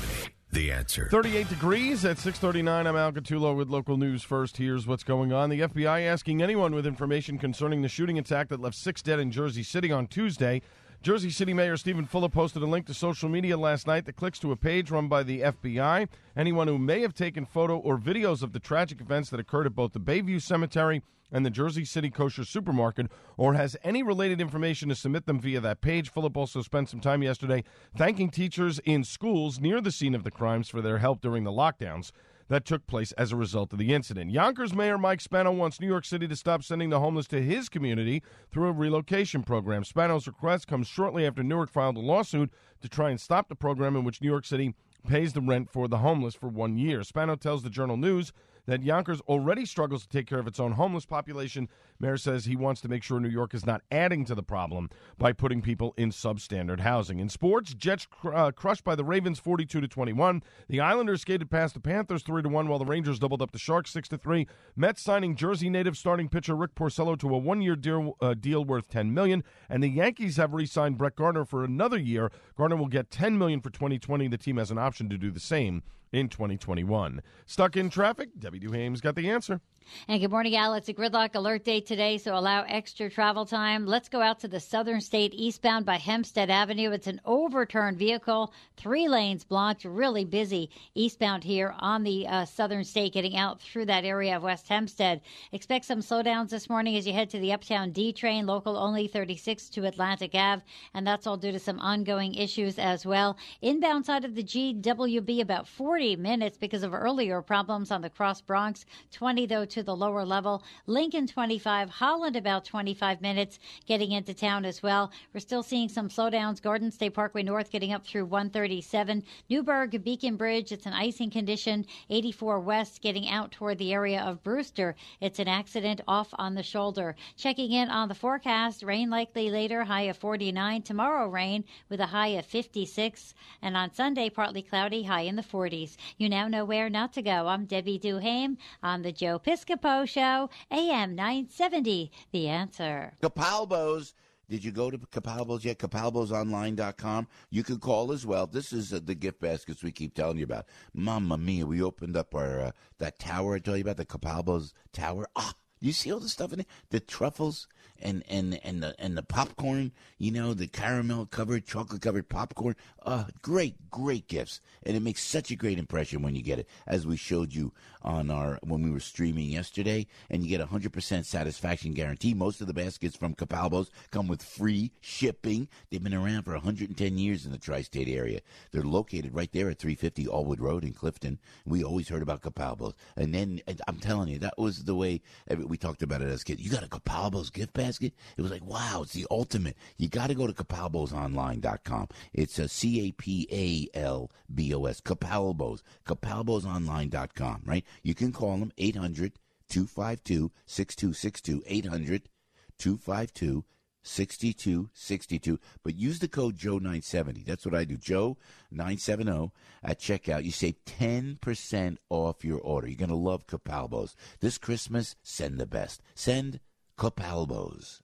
The Answer.
thirty-eight degrees at six thirty-nine. I'm Al Gattulo with local news first. Here's what's going on. The F B I asking anyone with information concerning the shooting attack that left six dead in Jersey City on Tuesday. Jersey City Mayor Stephen Fuller posted a link to social media last night that clicks to a page run by the F B I. Anyone who may have taken photo or videos of the tragic events that occurred at both the Bayview Cemetery and the Jersey City Kosher Supermarket, or has any related information to submit them via that page. Phillip also spent some time yesterday thanking teachers in schools near the scene of the crimes for their help during the lockdowns that took place as a result of the incident. Yonkers Mayor Mike Spano wants New York City to stop sending the homeless to his community through a relocation program. Spano's request comes shortly after Newark filed a lawsuit to try and stop the program in which New York City pays the rent for the homeless for one year. Spano tells the Journal News that Yonkers already struggles to take care of its own homeless population. Mayor says he wants to make sure New York is not adding to the problem by putting people in substandard housing. In sports, Jets cr- uh, crushed by the Ravens forty-two to twenty-one. The Islanders skated past the Panthers three to one, while the Rangers doubled up the Sharks six to three. Mets signing Jersey native starting pitcher Rick Porcello to a one-year deal, uh, deal worth ten million dollars, and the Yankees have re-signed Brett Gardner for another year. Gardner will get ten million dollars for twenty twenty. The team has an option to do the same in twenty twenty-one. Stuck in traffic? Debbie Duhame's got the answer.
And good morning, Al. It's a gridlock alert day today, so allow extra travel time. Let's go out to the Southern State eastbound by Hempstead Avenue. It's an overturned vehicle, three lanes blocked, really busy eastbound here on the uh, Southern State, getting out through that area of West Hempstead. Expect some slowdowns this morning as you head to the Uptown D train, local only thirty-six to Atlantic Avenue, and that's all due to some ongoing issues as well. Inbound side of the G W B, about forty minutes because of earlier problems on the Cross Bronx, twenty though to the lower level. Lincoln twenty-five, Holland about twenty-five minutes getting into town as well. We're still seeing some slowdowns. Garden State Parkway North getting up through one thirty-seven. Newburgh Beacon Bridge, it's an icing condition. eighty-four West getting out toward the area of Brewster. It's an accident off on the shoulder. Checking in on the forecast, rain likely later, high of forty-nine. Tomorrow rain with a high of fifty-six. And on Sunday, partly cloudy, high in the forties. You now know where not to go. I'm Debbie Duhame on the Joe Piscopo Show, A M nine seventy, The Answer.
Capalbos. Did you go to Capalbos yet? Capalbos online dot com. You can call as well. This is uh, the gift baskets we keep telling you about. Mamma mia, we opened up our uh, that tower I told you about, the Capalbos Tower. Ah, you see all the stuff in it? The truffles and and and the and the popcorn, you know, the caramel covered, chocolate covered popcorn. Uh, great, great gifts, and it makes such a great impression when you get it, as we showed you on our when we were streaming yesterday. And you get a hundred percent satisfaction guarantee. Most of the baskets from Capalbos come with free shipping. They've been around for a hundred and ten years in the tri-state area. They're located right there at three fifty Allwood Road in Clifton. We always heard about Capalbos, and then and I'm telling you, that was the way we talked about it as kids. You got a Capalbos gift basket? It was like, wow, it's the ultimate. You got to go to Capalbos online dot com. It's a C A P A L B O S, Capalbos, Capalbos online dot com, right? You can call them eight hundred, two five two, six two six two, eight hundred, two five two, six two six two, but use the code Joe nine seventy. That's what I do, Joe nine seventy at checkout. You save ten percent off your order. You're going to love Capalbos. This Christmas, send the best. Send Capalbos.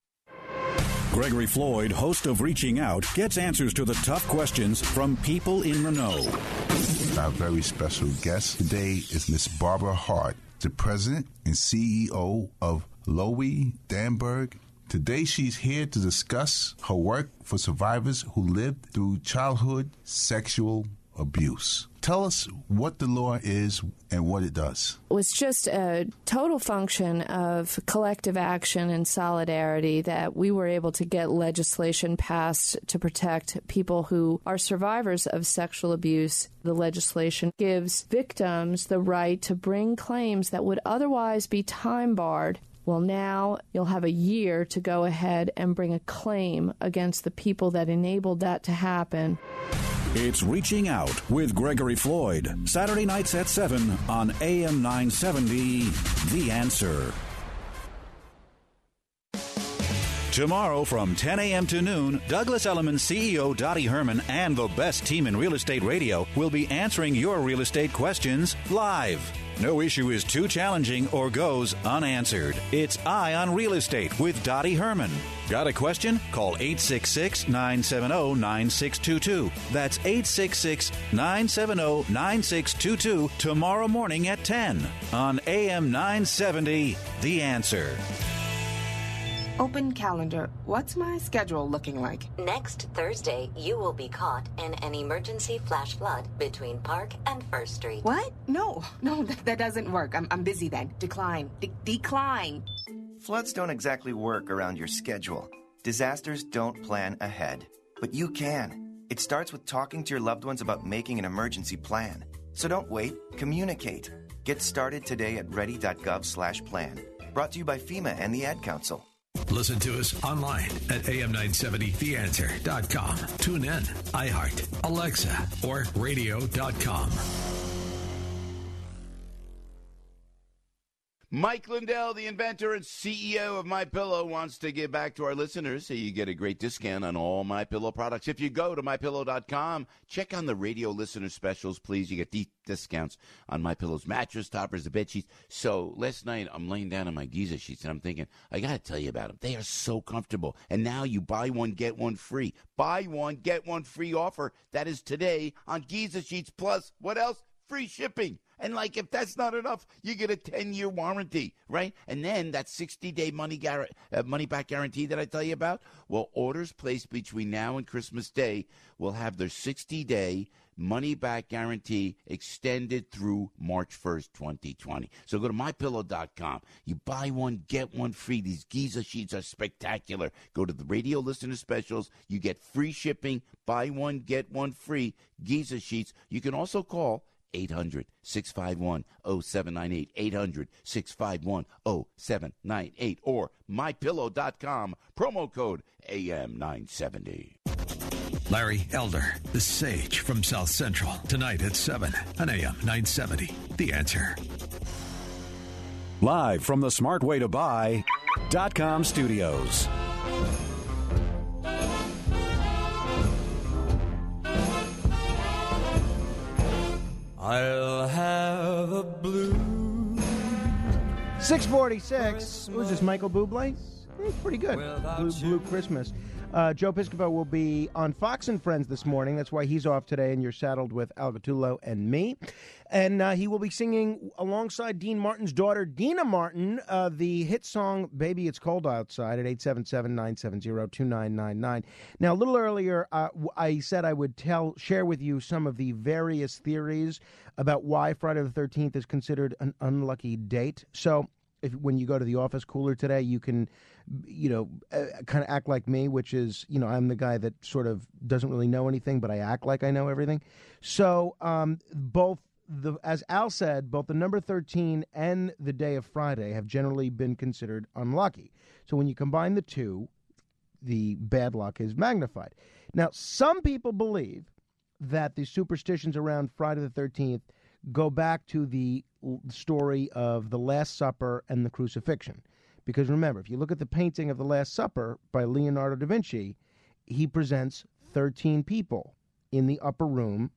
Gregory Floyd, host of Reaching Out, gets answers to the tough questions from people in the know.
Our very special guest today is Miss Barbara Hart, the president and C E O of Lowy Danberg. Today she's here to discuss her work for survivors who lived through childhood sexual abuse. Tell us what the law is and what it does.
It was just a total function of collective action and solidarity that we were able to get legislation passed to protect people who are survivors of sexual abuse. The legislation gives victims the right to bring claims that would otherwise be time-barred. Well, now you'll have a year to go ahead and bring a claim against the people that enabled that to happen.
It's Reaching Out with Gregory Floyd, Saturday nights at seven on A M nine seventy, The Answer. Tomorrow from ten a.m. to noon, Douglas Elliman C E O Dottie Herman and the best team in real estate radio will be answering your real estate questions live. No issue is too challenging or goes unanswered. It's Eye on Real Estate with Dottie Herman. Got a question? Call eight six six, nine seven zero, nine six two two. That's eight six six, nine seven zero, nine six two two tomorrow morning at ten on A M nine seventy, The Answer.
Open calendar. What's my schedule looking like?
Next Thursday, you will be caught in an emergency flash flood between Park and First Street.
What? No, no, that, that doesn't work. I'm, I'm busy then. Decline. De- decline.
Floods don't exactly work around your schedule. Disasters don't plan ahead. But you can. It starts with talking to your loved ones about making an emergency plan. So don't wait. Communicate. Get started today at ready.gov slash plan. Brought to you by FEMA and the Ad Council.
Listen to us online at A M nine seventy the answer dot com. Tune in, iHeart, Alexa, or radio dot com.
Mike Lindell, the inventor and C E O of MyPillow, wants to give back to our listeners so you get a great discount on all MyPillow products. If you go to my pillow dot com, check on the radio listener specials, please. You get deep discounts on MyPillow's mattress toppers, the bed sheets. So last night, I'm laying down on my Giza sheets, and I'm thinking, I got to tell you about them. They are so comfortable. And now you buy one, get one free. Buy one, get one free offer. That is today on Giza sheets. Plus, what else? Free shipping. And, like, if that's not enough, you get a ten-year warranty, right? And then that sixty-day money gar- uh, money-back guarantee that I tell you about, well, orders placed between now and Christmas Day will have their sixty-day money-back guarantee extended through March first, twenty twenty. So go to my pillow dot com. You buy one, get one free. These Giza sheets are spectacular. Go to the radio listener specials. You get free shipping. Buy one, get one free. Giza sheets. You can also call eight hundred, six five one, oh seven nine eight, eight hundred, six five one, oh seven nine eight, or my pillow dot com, promo code A M nine seventy.
Larry Elder, the Sage from South Central, tonight at seven on A M nine seventy. The Answer.
Live from the smart way to buy dot com studios.
I'll have a blue.
six forty-six. Was this Michael Bublé? It's pretty good. Blue, Blue Christmas. Uh, Joe Piscopo will be on Fox and Friends this morning. That's why he's off today, and you're saddled with Al Gattullo and me. And uh, he will be singing alongside Dean Martin's daughter, Dina Martin, uh, the hit song Baby It's Cold Outside at eight seven seven, nine seven zero, two nine nine nine. Now, a little earlier, uh, I said I would tell, share with you some of the various theories about why Friday the thirteenth is considered an unlucky date. So if when you go to the office cooler today, you can, you know, uh, kind of act like me, which is, you know, I'm the guy that sort of doesn't really know anything, but I act like I know everything. So um, both the, as Al said, both the number thirteen and the day of Friday have generally been considered unlucky. So when you combine the two, the bad luck is magnified. Now, some people believe that the superstitions around Friday the thirteenth go back to the story of the Last Supper and the crucifixion. Because remember, if you look at the painting of the Last Supper by Leonardo da Vinci, he presents thirteen people in the upper room,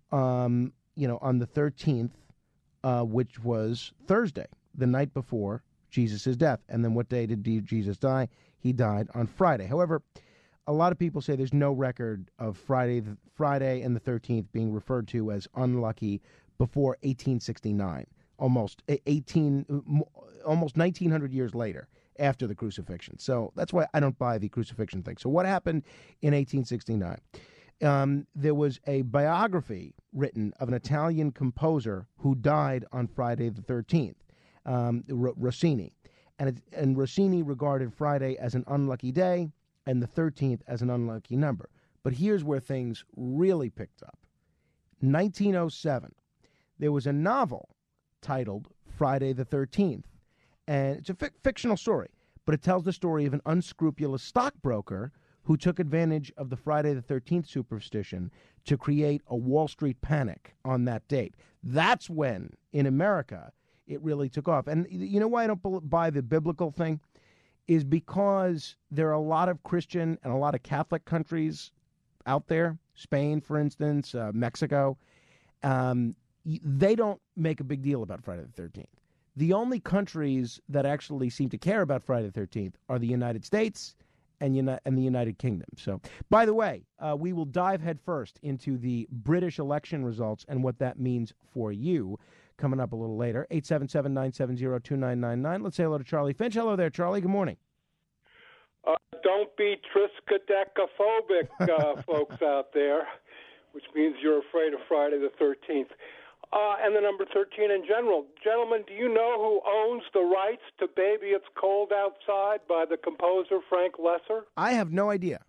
um, you know, on the thirteenth, uh, which was Thursday, the night before Jesus' death. And then what day did Jesus die? He died on Friday. However, a lot of people say there's no record of Friday, the, Friday and the thirteenth being referred to as unlucky before eighteen sixty-nine, almost eighteen, almost nineteen hundred years later after the crucifixion. So that's why I don't buy the crucifixion thing. So what happened in eighteen sixty-nine? Um, there was a biography written of an Italian composer who died on Friday the thirteenth, um, R- Rossini. And, it, and Rossini regarded Friday as an unlucky day and the thirteenth as an unlucky number. But here's where things really picked up. nineteen oh seven, there was a novel titled Friday the thirteenth. And it's a fi- fictional story, but it tells the story of an unscrupulous stockbroker who took advantage of the Friday the thirteenth superstition to create a Wall Street panic on that date. That's when, in America, it really took off. And you know why I don't buy the biblical thing? Is because there are a lot of Christian and a lot of Catholic countries out there, Spain, for instance, uh, Mexico, um, y- they don't make a big deal about Friday the thirteenth. The only countries that actually seem to care about Friday the thirteenth are the United States and, Uni- and the United Kingdom. So, by the way, uh, we will dive headfirst into the British election results and what that means for you coming up a little later. eight seven seven, nine seven zero, two nine nine nine. Let's say hello to Charlie Finch. Hello there, Charlie. Good morning.
Uh, don't be triskaidekaphobic, uh, folks out there, which means you're afraid of Friday the thirteenth. Uh, and the number thirteen in general. Gentlemen, do you know who owns the rights to Baby It's Cold Outside by the composer Frank Lesser?
I have no idea.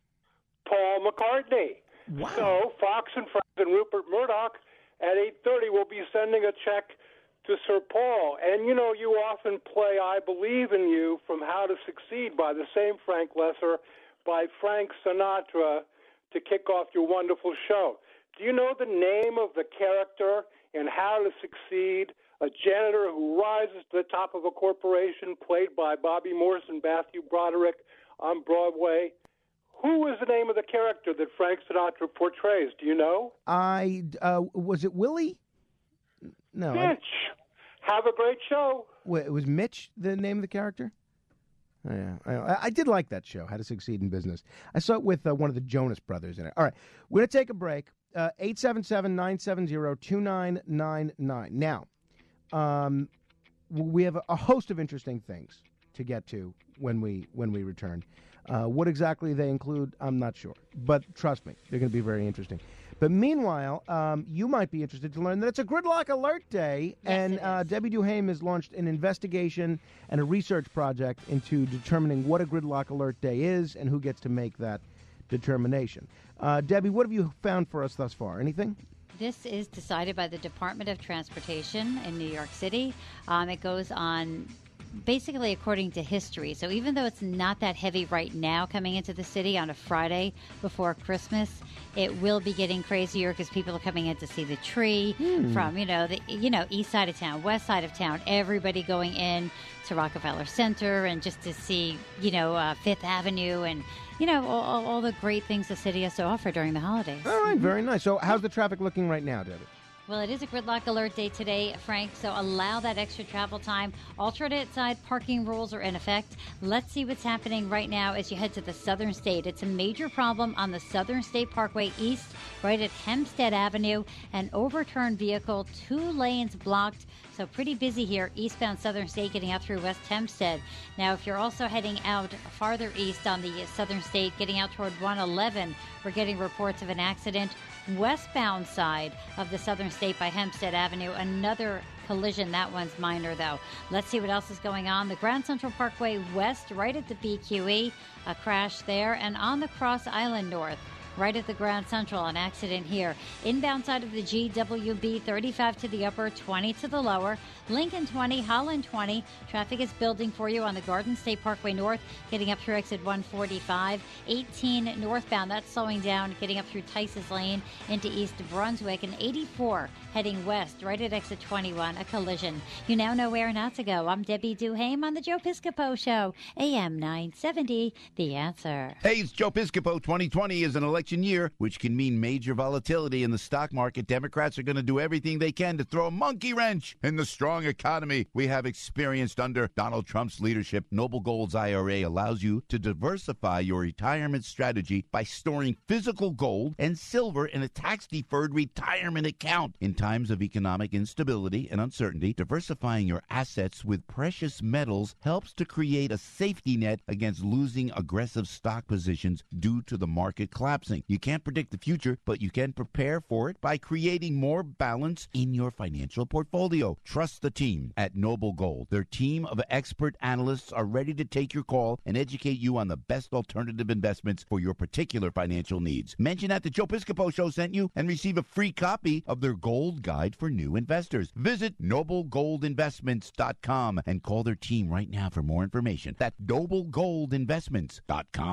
Paul McCartney.
Wow.
So Fox and Friends and Rupert Murdoch at eight thirty will be sending a check to Sir Paul. And, you know, you often play I Believe in You from How to Succeed by the same Frank Lesser by Frank Sinatra to kick off your wonderful show. Do you know the name of the character in How to Succeed, a janitor who rises to the top of a corporation played by Bobby Morse and Matthew Broderick on Broadway? Who is the name of the character that Frank Sinatra portrays? Do you know?
I uh, was it Willie? No.
Mitch. I, Have a great show.
Wait, was Mitch the name of the character? Oh, yeah, I, I did like that show, How to Succeed in Business. I saw it with uh, one of the Jonas Brothers in it. All right, we're going to take a break. Uh, eight seven seven, nine seven zero, two nine nine nine. Now, um, we have a host of interesting things to get to when we when we return. Uh, what exactly they include, I'm not sure. But trust me, they're going to be very interesting. But meanwhile, um, you might be interested to learn that it's a Gridlock Alert Day,
yes,
and uh, Debbie Duhaime has launched an investigation and a research project into determining what a Gridlock Alert Day is and who gets to make that determination. Uh, Debbie, what have you found for us thus far? Anything?
This is decided by the Department of Transportation in New York City. Um, it goes on basically according to history. So even though it's not that heavy right now coming into the city on a Friday before Christmas, it will be getting crazier because people are coming in to see the tree
Hmm.
from, you know, the you know east side of town, west side of town, everybody going in to Rockefeller Center and just to see, you know, uh, Fifth Avenue and, you know, all, all the great things the city has to offer during the holidays.
All right, very nice. So how's the traffic looking right now, Debbie?
Well, it is a Gridlock Alert Day today, Frank, so allow that extra travel time. Alternate side parking rules are in effect. Let's see what's happening right now as you head to the Southern State. It's a major problem on the Southern State Parkway East, right at Hempstead Avenue. An overturned vehicle, two lanes blocked, so pretty busy here. Eastbound Southern State getting out through West Hempstead. Now, if you're also heading out farther east on the Southern State, getting out toward one eleven, we're getting reports of an accident. Westbound side of the Southern State by Hempstead Avenue, another collision. That one's minor, though. Let's see what else is going on. The Grand Central Parkway West, right at the B Q E, a crash there. And on the Cross Island North, right at the Grand Central, an accident here. Inbound side of the G W B, thirty-five to the upper, twenty to the lower. Lincoln twenty, Holland twenty. Traffic is building for you on the Garden State Parkway North, getting up through exit one forty-five. eighteen northbound, that's slowing down, getting up through Tice's Lane into East Brunswick. And eighty-four heading west, right at exit twenty-one, a collision. You now know where not to go. I'm Debbie Duhaime on the Joe Piscopo Show, A M nine seventy, The Answer.
Hey, it's Joe Piscopo. twenty twenty is an election year, which can mean major volatility in the stock market. Democrats are going to do everything they can to throw a monkey wrench in the strong economy we have experienced under Donald Trump's leadership. Noble Gold's I R A allows you to diversify your retirement strategy by storing physical gold and silver in a tax-deferred retirement account. In times of economic instability and uncertainty, diversifying your assets with precious metals helps to create a safety net against losing aggressive stock positions due to the market collapsing. You can't predict the future, but you can prepare for it by creating more balance in your financial portfolio. Trust the team at Noble Gold. Their team of expert analysts are ready to take your call and educate you on the best alternative investments for your particular financial needs. Mention that the Joe Piscopo Show sent you and receive a free copy of their Gold Guide for New Investors. Visit noble gold investments dot com and call their team right now for more information. That's noble gold investments dot com.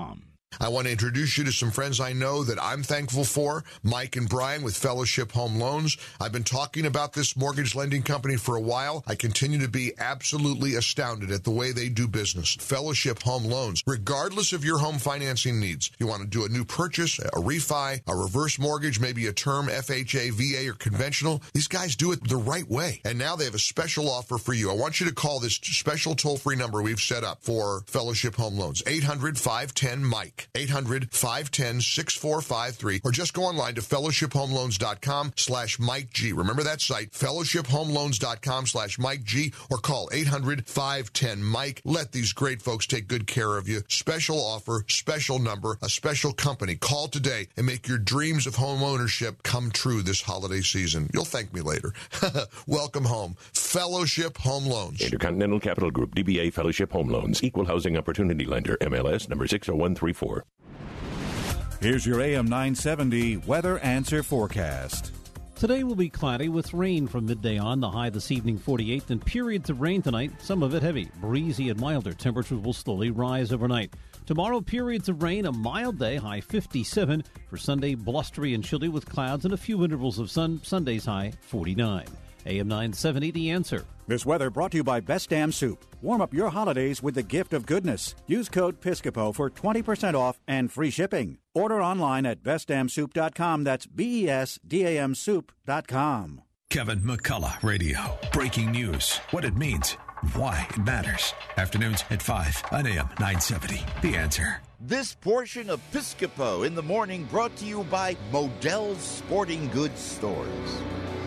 I want to introduce you to some friends I know that I'm thankful for, Mike and Brian with Fellowship Home Loans. I've been talking about this mortgage lending company for a while. I continue to be absolutely astounded at the way they do business. Fellowship Home Loans, regardless of your home financing needs. You want to do a new purchase, a refi, a reverse mortgage, maybe a term, F H A, V A, or conventional. These guys do it the right way. And now they have a special offer for you. I want you to call this special toll-free number we've set up for Fellowship Home Loans, eight hundred, five one zero, Mike. eight hundred, five one zero, six four five three, or just go online to fellowship home loans dot com slash Mike G. Remember that site, fellowship home loans dot com slash Mike G, or call eight hundred, five one zero, Mike. Let these great folks take good care of you. Special offer, special number, a special company. Call today and make your dreams of home ownership come true this holiday season. You'll thank me later. Welcome home. Fellowship Home Loans.
Intercontinental Capital Group, D B A Fellowship Home Loans, Equal Housing Opportunity Lender, M L S number six oh one three four.
Here's your A M nine seventy Weather Answer Forecast.
Today will be cloudy with rain from midday on. The high this evening forty-eight, then periods of rain tonight, some of it heavy. Breezy and milder. Temperatures will slowly rise overnight. Tomorrow, periods of rain, a mild day, high fifty-seven. For Sunday, blustery and chilly with clouds and a few intervals of sun. Sunday's high forty-nine. A M nine seventy, The Answer.
This weather brought to you by Best Damn Soup. Warm up your holidays with the gift of goodness. Use code Piscopo for twenty percent off and free shipping. Order online at best damn soup dot com. That's B E S D A M soup dot com.
Kevin McCullough Radio. Breaking news. What it means. Why it matters. Afternoons at five on A M nine seventy. The Answer.
This portion of Piscopo in the Morning brought to you by Modell's Sporting Goods Stores.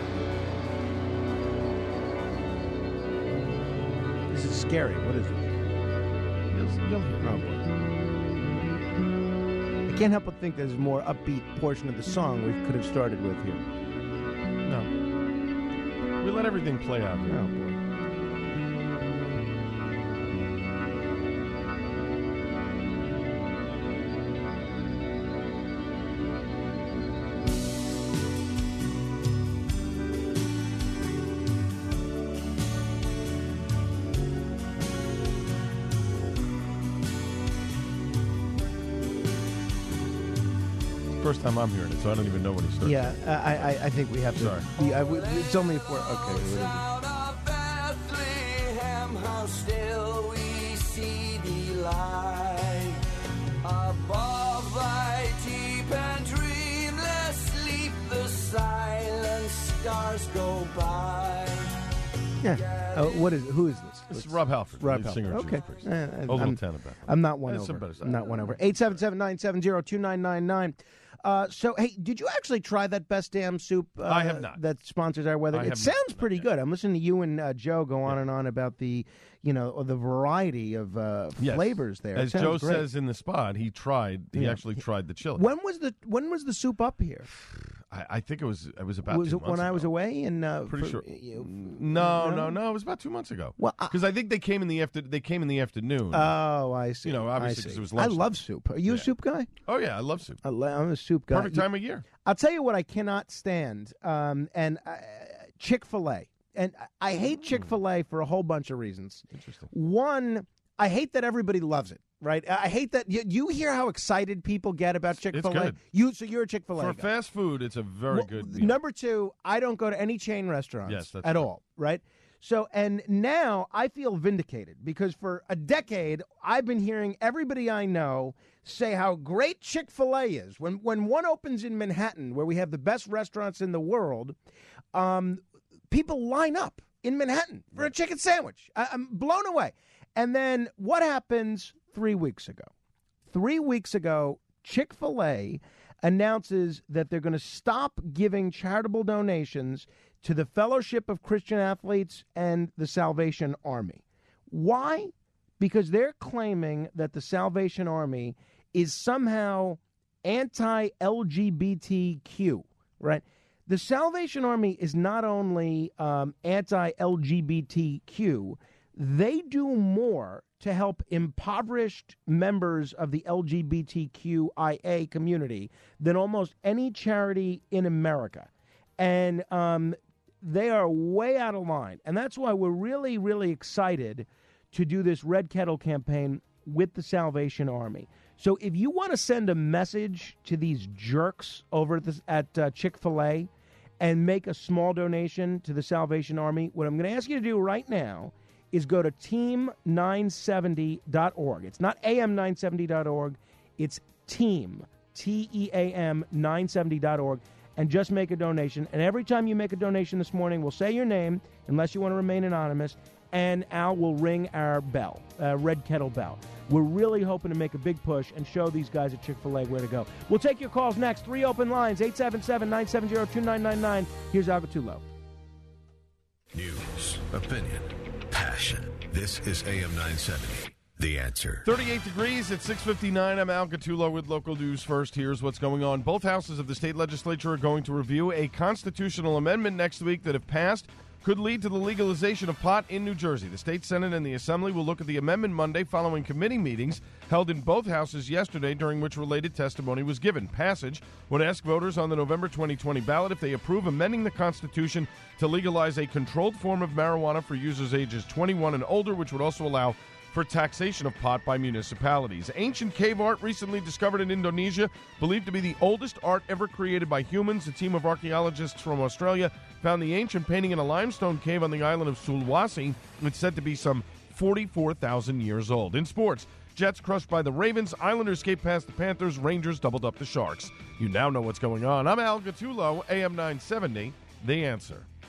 This is scary. What is it?
You'll, you'll hear.
Oh, boy. I can't help but think there's a more upbeat portion of the song we could have started with here.
No. We let everything play out here.
Oh, boy.
First time I'm hearing it, so I don't even know when he starts.
Yeah, I, I, I think we have to.
Sorry.
We, I, we, it's only if we're okay. What is it?
Bethlehem, how still we see thee lie above thy deep and dreamless sleep. The silent stars go by.
Yeah. Uh, what is? Who is this?
This is Rob Halford,
Rob
lead
Halford.
singer of
Okay.
Judas Priest.
Uh,
Old
I'm,
Town about.
I'm not one
That's some
over.
better
I'm not one over. Eight seven seven nine seven zero two nine nine nine. Uh, so, hey, did you actually try that Best Damn Soup? Uh,
I have not.
That sponsors our weather.
I
It
have
sounds
not,
pretty good. I'm listening to you and uh, Joe go on and on about the, you know, the variety of uh,
Yes.
flavors there. It
As
sounds
Joe
great.
says in the spot, he tried. He
Yeah.
actually tried the chili.
When was the when was the soup up here?
I, I think it was. It was about.
Was
two
it when
months
I
ago.
was away? And uh,
Pretty
for-
sure.
you-
No, no, no. It was about two months ago.
Well,
because I, think they came in the after. They came in the afternoon.
Oh, I see.
You know,
I
obviously
see.
because it was
I
lunch.
love soup. Are you a soup guy?
Oh yeah, I love soup.
I lo- I'm a soup guy.
Perfect time of year.
I'll tell you what I cannot stand, um, and uh, Chick-fil-A. And I hate Chick-fil-A for a whole bunch of reasons.
Interesting.
One, I hate that everybody loves it. Right, I hate that. You, you hear how excited people get about Chick-fil-A.
good.
You, so you're a Chick-fil-A
For
guy.
fast food, it's a very
Well,
good meal.
Number two, I don't go to any chain restaurants
Yes, that's
at
true.
all, right? So, and now I feel vindicated because for a decade, I've been hearing everybody I know say how great Chick-fil-A is. When, when one opens in Manhattan, where we have the best restaurants in the world, um, people line up in Manhattan for a chicken sandwich. I, I'm blown away. And then what happens three weeks ago? Three weeks ago, Chick-fil-A announces that they're going to stop giving charitable donations to the Fellowship of Christian Athletes and the Salvation Army. Why? Because they're claiming that the Salvation Army is somehow anti-L G B T Q, right? The Salvation Army is not only um, anti-L G B T Q, they do more to help impoverished members of the L G B T Q I A community than almost any charity in America. And um, they are way out of line. And that's why we're really, really excited to do this Red Kettle campaign with the Salvation Army. So if you want to send a message to these jerks over at, this, at uh, Chick-fil-A and make a small donation to the Salvation Army, what I'm going to ask you to do right now is go to team nine seventy dot org. It's not A M nine seventy dot org. It's team, T E A M, nine seventy dot org, and just make a donation. And every time you make a donation this morning, we'll say your name, unless you want to remain anonymous, and Al will ring our bell, uh, red kettle bell. We're really hoping to make a big push and show these guys at Chick-fil-A where to go. We'll take your calls next. Three open lines, eight seven seven, nine seven zero, two nine nine nine. Here's Al Gattullo.
News, opinion, passion. This is A M nine seventy. The Answer.
thirty-eight degrees at six fifty-nine. I'm Al Gattullo with local news first. Here's what's going on. Both houses of the state legislature are going to review a constitutional amendment next week that, if passed, could lead to the legalization of pot in New Jersey. The state Senate and the Assembly will look at the amendment Monday following committee meetings held in both houses yesterday, during which related testimony was given. Passage would ask voters on the November twenty twenty ballot if they approve amending the Constitution to legalize a controlled form of marijuana for users ages twenty-one and older, which would also allow for taxation of pot by municipalities. Ancient cave art recently discovered in Indonesia, believed to be the oldest art ever created by humans. A team of archaeologists from Australia found the ancient painting in a limestone cave on the island of Sulawesi. It's said to be some forty-four thousand years old. In sports, Jets crushed by the Ravens, Islanders escaped past the Panthers, Rangers doubled up the Sharks. You now know what's going on. I'm Al Gattullo, A M nine seventy, The Answer.